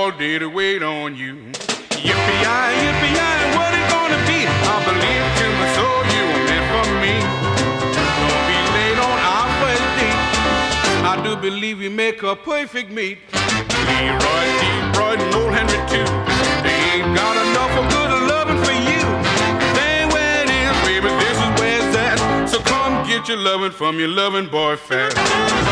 all day to wait on you. Yippee-yi, what it gonna be? I believe to my soul you were meant for me. Don't be late on our first date. I do believe we make a perfect mate. Leroy, Detroit, and old Henry too. They ain't got enough of good loving for you. They ain't where it is, baby, this is where it's at. So come get your loving from your loving boy fast.